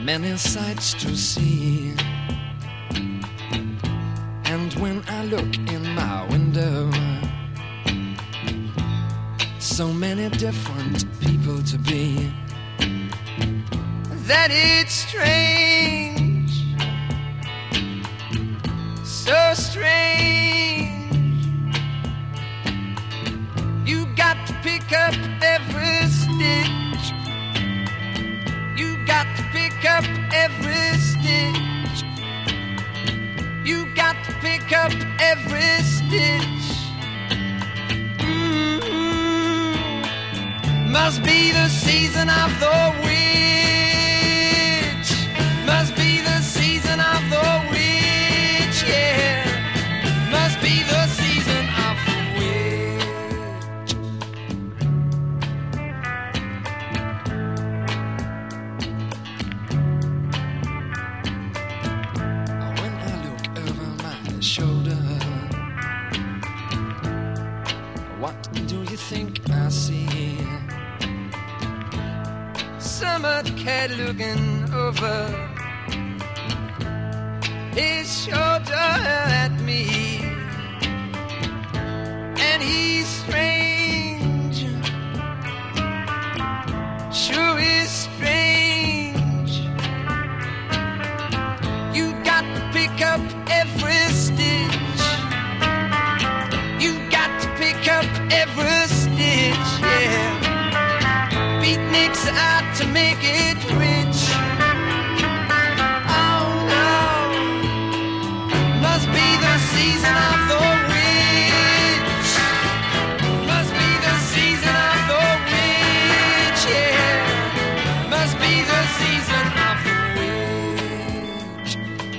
many sights to see. And when I look in my window, so many different people to be, that it's strange, so strange. You got to pick up every stitch. You got to pick up every stitch. You got to pick up every stitch. Must be the season of the witch. Must be the season of the witch, yeah. Must be the season of the witch. When I look over my shoulder, what do you think I see? Summer cat looking over his shoulder at me, and he's strange, sure is strange. You got to pick up every stitch. You got to pick up every stitch, yeah. Beatniks out to make it rich. Oh no, must be the season of the witch. Must be the season of the witch, yeah. Must be the season of the witch.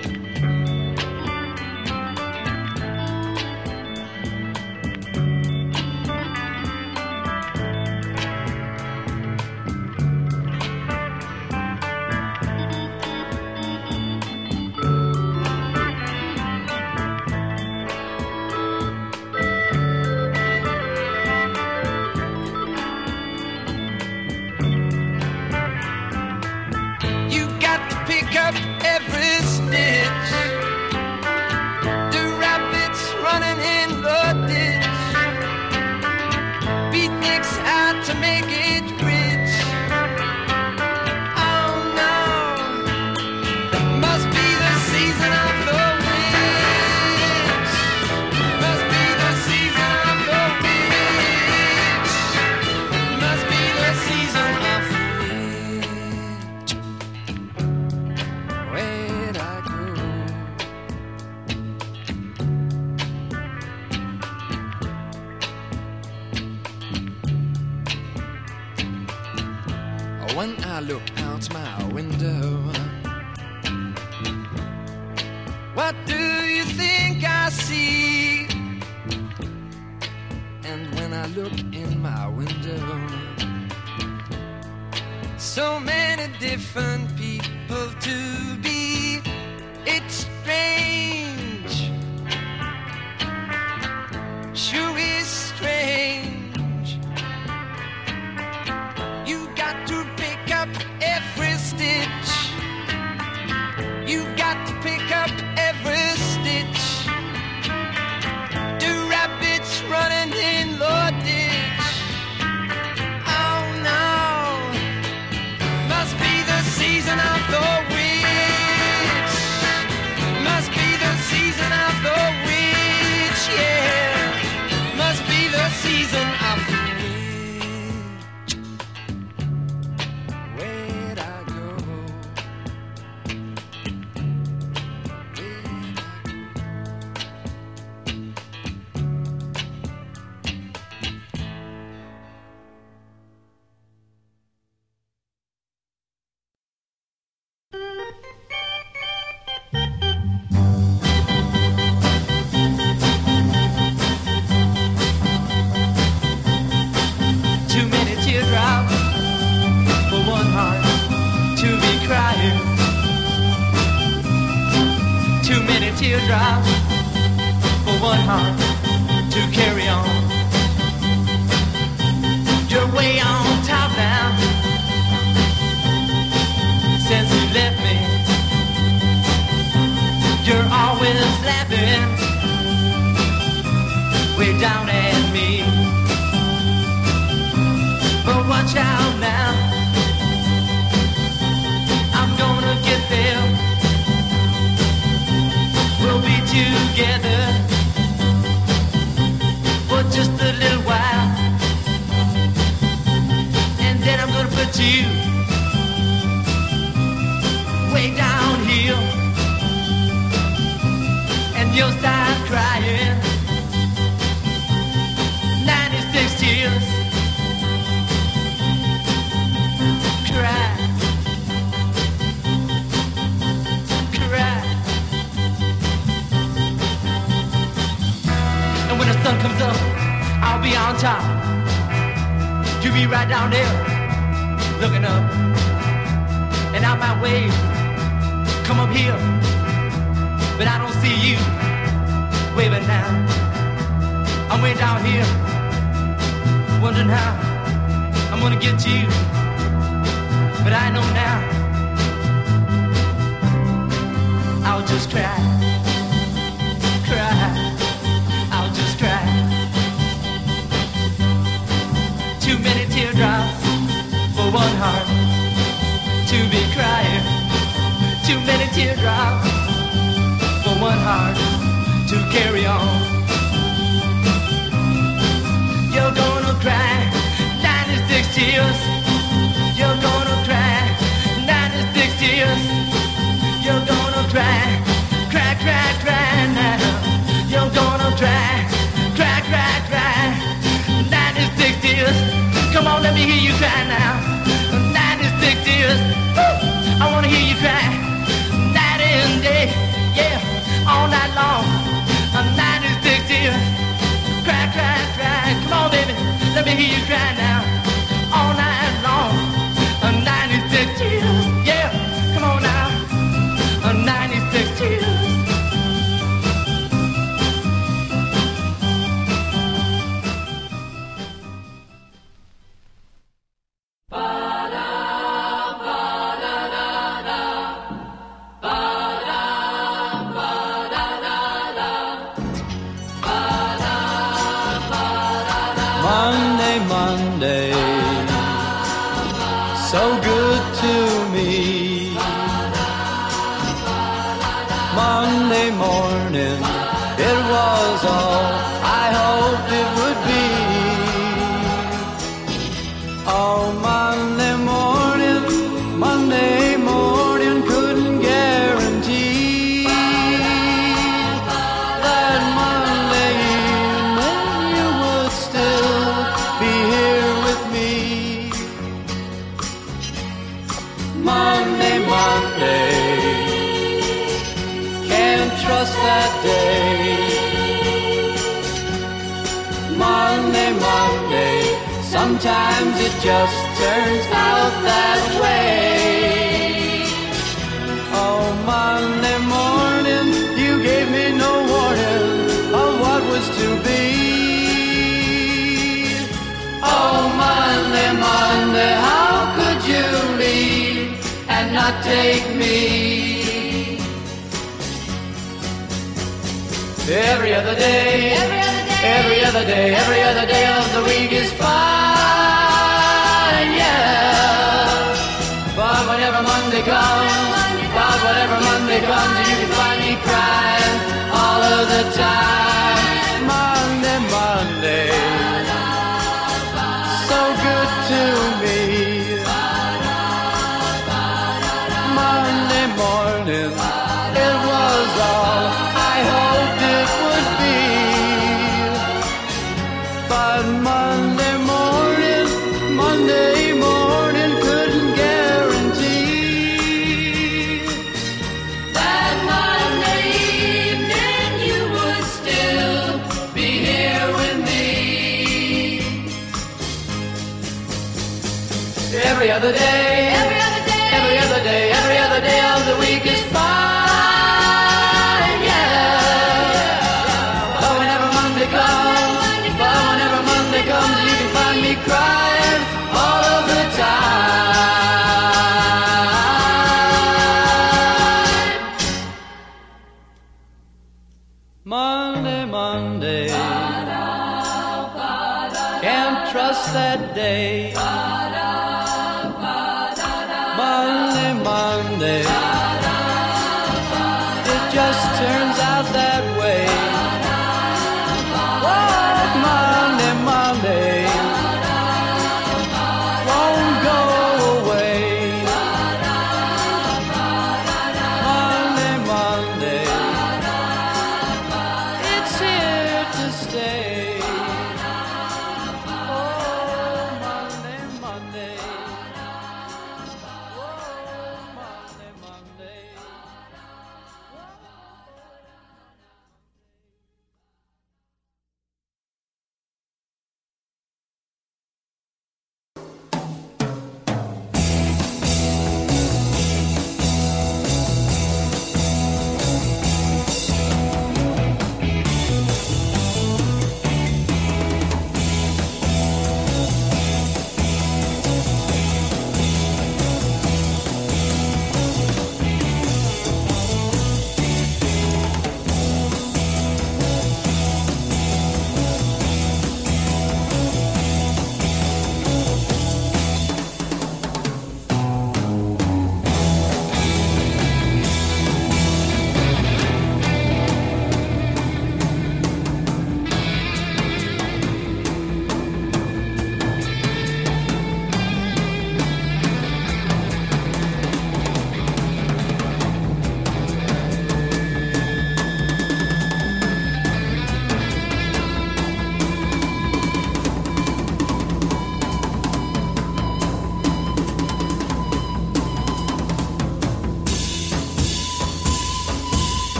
Every stitch, the rabbits running in the ditch, beatniks out to make it rich. Oh no, must be the season of the witch. Must be the season of the witch. Must be the season of the witch. Where'd I go? When I look out my window, what do you think I see? And when I look in my window, so many different people to be. It's strange, sure is strange. You got to pick up every stitch. You got to pick up every stitch. The rabbits running in the ditch. Oh no, must be the season of the witch. Must be the season of the witch, yeah. Must be the season of the witch. Where'd I go? Where'd I go? 'Too many teardrops for one heart to carry on. You're way on top now since you left me. when the sun comes up, I'll be on top. You be right down there, looking up. And I might wave, come up here, but I don't see you waving now. I'm way down here, wondering how I'm gonna get you, but I know now. I'll just cry, cry, I'll just cry. Too many teardrops for one heart to be crying. Too many teardrops for one heart to carry on. You're gonna cry 96 tears. You're gonna cry 96 tears. You're gonna cry, cry, cry, cry now. You're gonna cry, cry, cry, cry 96 tears. Come on, let me hear you cry now. 96 tears. Woo! I wanna hear you cry night and day, yeah, all night long. 96 tears. Cry, cry, cry. Come on, baby, let me hear you cry now. All night long. 96 tears. Yeah, come on now. 96 tears. Monday, Monday, so good to me. Monday morning, it was all I hoped it would be. Oh, Monday morning, couldn't guarantee that Monday evening you would still be here with me. Monday, can't trust that day. Monday, sometimes it just turns out that way. Oh, Monday morning, you gave me no warning of what was to be. Oh, Monday, how could you leave and not take me? Every other day, every other day of the week is fine, yeah. But whenever Monday comes, you can find me crying all of the time. Monday, so good to me. Monday morning, it was all I hoped it would be. But Monday morning couldn't guarantee that Monday evening you would still be here with me. Every other day of the week is fine, yeah. But whenever Monday comes, you can find me crying all of the time. Monday, can't trust that day. Monday, it just turns out that way. What Monday won't go away. Monday, it's here to stay. Oh, Monday.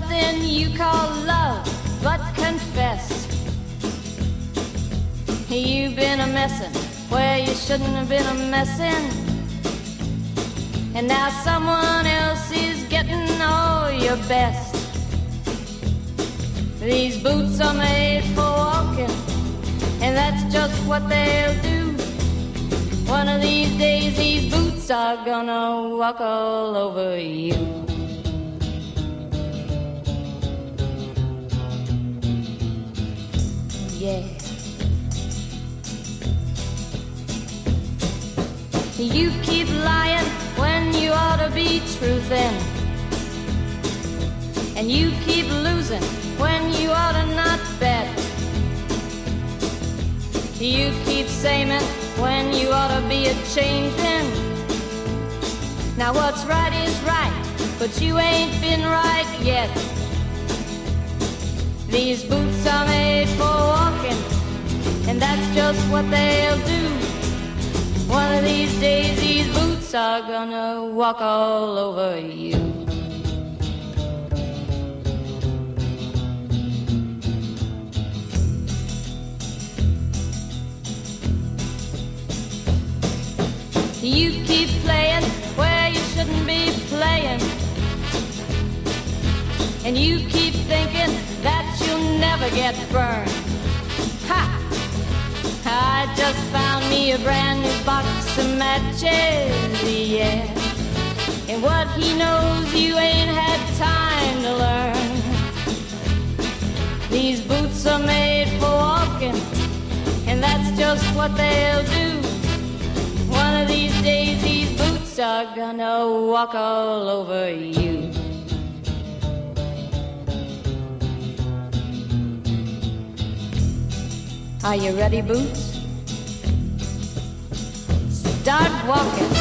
something you call love, but confess you've been a messin' where you shouldn't have been a messin', and now someone else is getting all your best. These boots are made for walking, and that's just what they'll do. One of these days these boots are gonna walk all over you. Yeah. You keep lying when you ought to be truthin', and you keep losing when you ought to not bet. You keep saying when you ought to be a-changin'. Now what's right is right, but you ain't been right yet. These boots are made for walking, and that's just what they'll do. One of these days these boots are gonna walk all over you. You keep playing where you shouldn't be playing, and you keep thinking that you'll never get burned. Ha! I just found me a brand new box of matches, yeah. And what he knows you ain't had time to learn. These boots are made for walking, and that's just what they'll do. One of these days these boots are gonna walk all over you. Are you ready, Boots? Start walking.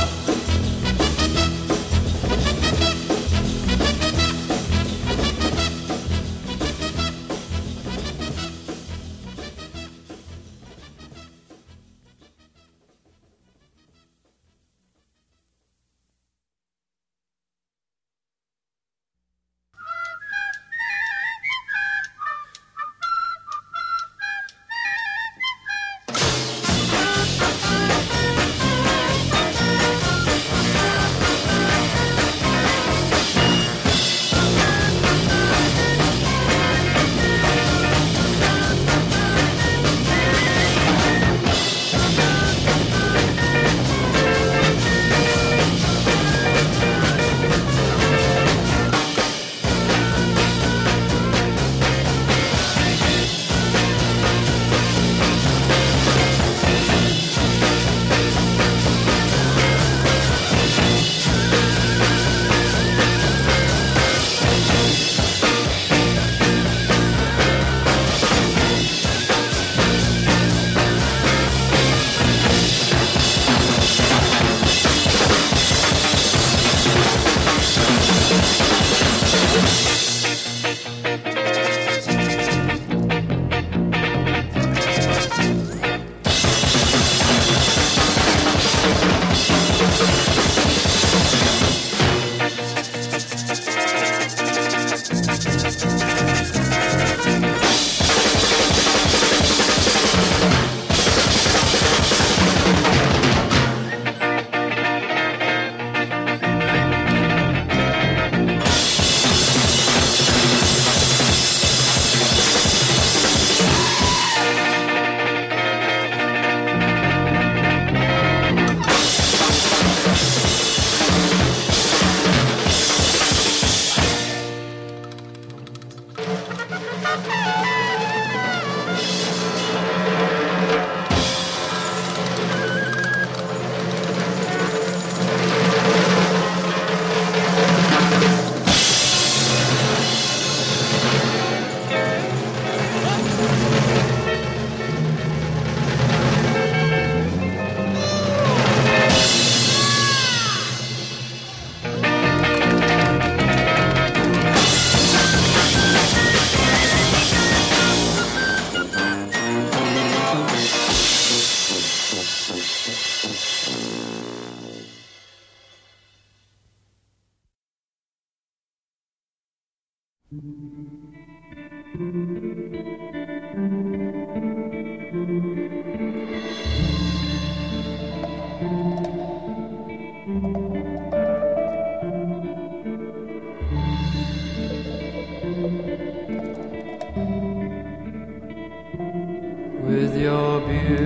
with your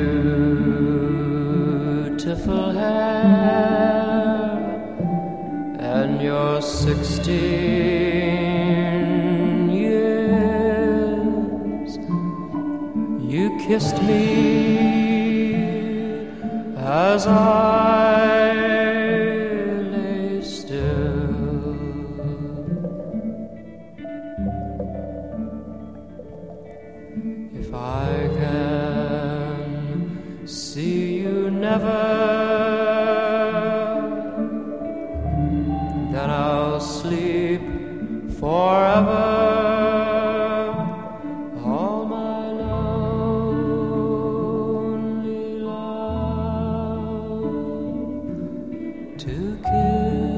beautiful hair and your 16 years. You kissed me as I lay still. If I can see you never, then I'll sleep forever. All my lonely love to kill.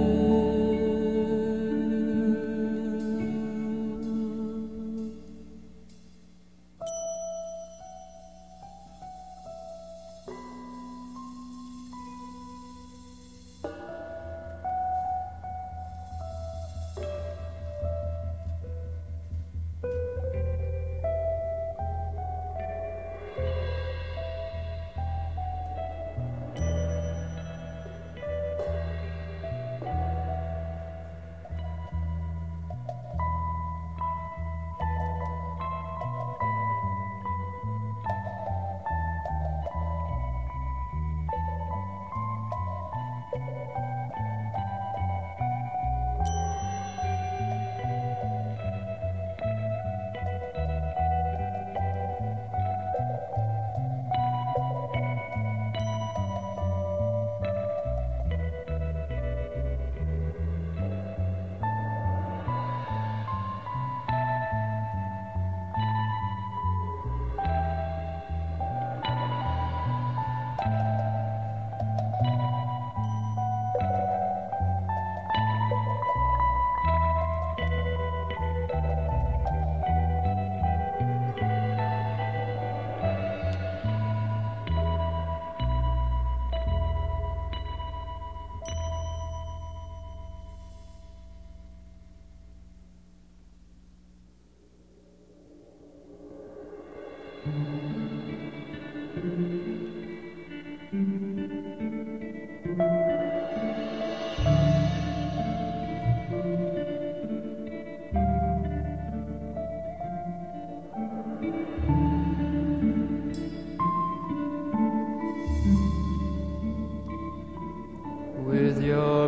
With your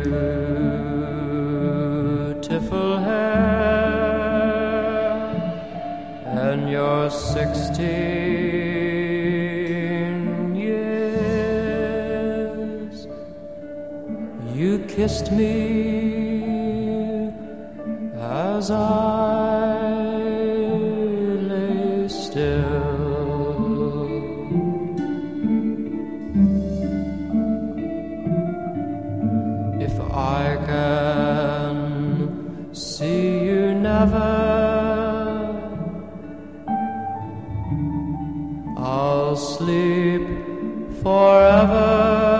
beautiful hair and your 16 years, you kissed me as I lay still. If I can see you never, I'll sleep forever.